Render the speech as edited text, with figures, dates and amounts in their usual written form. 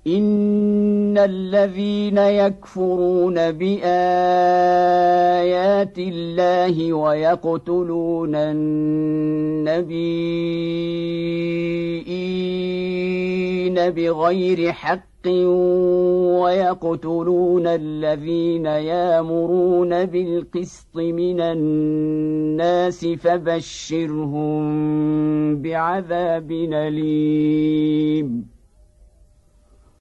إن الذين يكفرون بآيات الله ويقتلون النبيين بغير حق ويقتلون الذين يأمرون بالقسط من الناس فبشرهم بعذاب أليم.